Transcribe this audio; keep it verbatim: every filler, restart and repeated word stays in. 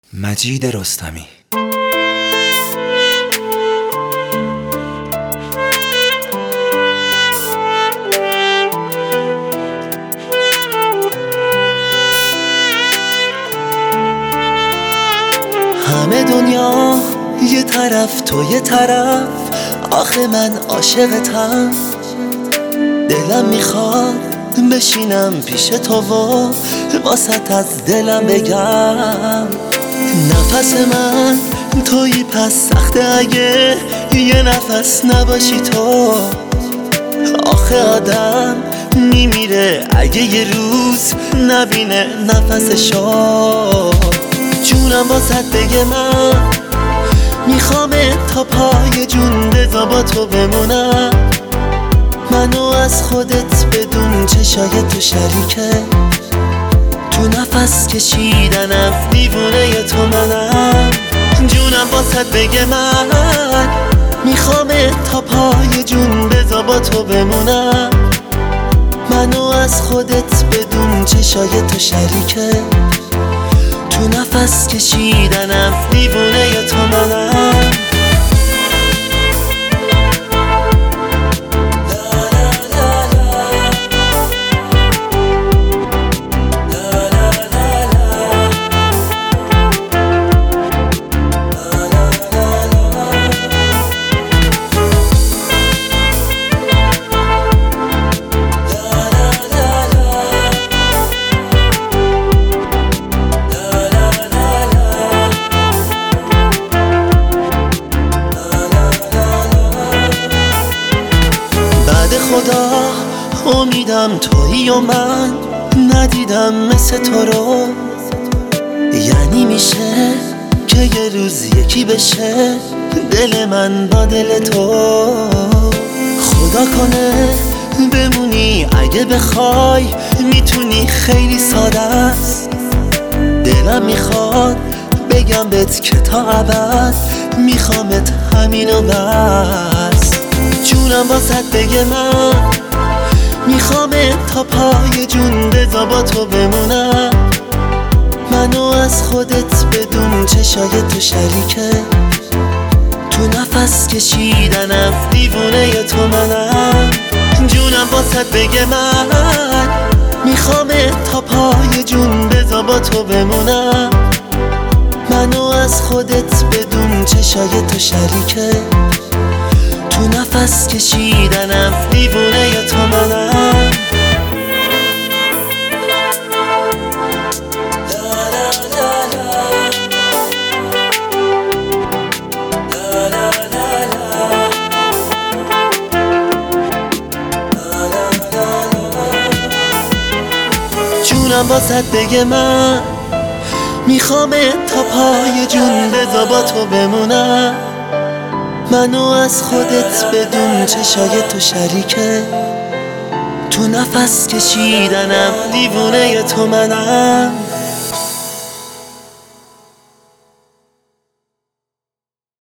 مجید رستمی. همه دنیا یه طرف تو یه طرف، آخه من عاشقتم. دلم میخواد بشینم پیش تو و واسط از دلم بگم نفس من تویی، پس سخته اگه یه نفس نباشی تو. آخه آدم میمیره اگه یه روز نبینه نفسشو. جونم واسط بگه من میخوام تا پای جون بذار با تو بمونم. منو از خودت بدون چشای تو شریکه، تو نفس کشیدنم دیوونه تو منم. جونم واسط بگه من میخوام تا پای جون بذار با تو بمونم. منو از خودت بدون چشای تو شریکه، تو نفس کشیدنم دیوونه تو منم. خدا امیدم تویی و من ندیدم مثل تو رو. یعنی میشه که یه روز یکی بشه دل من با دل تو. خدا کنه بمونی اگه بخوای، میتونی، خیلی ساده است. دلم میخواد بگم بهت که تا ابد میخوامت همینو بس. جونم واسط بگه من میخوام تا پای جون بذار با تو بمونم. منو از خودت بدون چشای تو شریکه، تو نفس کشیدنم دیوونه تو منم. جونم واسط بگه من میخوام تا پای جون بذار با تو بمونم. منو از خودت بدون چشای تو شریکه، تو نفس کشیدنم دیوونه تو منم. جونم واسط بگه من میخوام تا پای جون بذار با تو بمونم. منو از خودت بدون چشای تو شریکه، تو نفس کشیدنم دیوونه تو منم.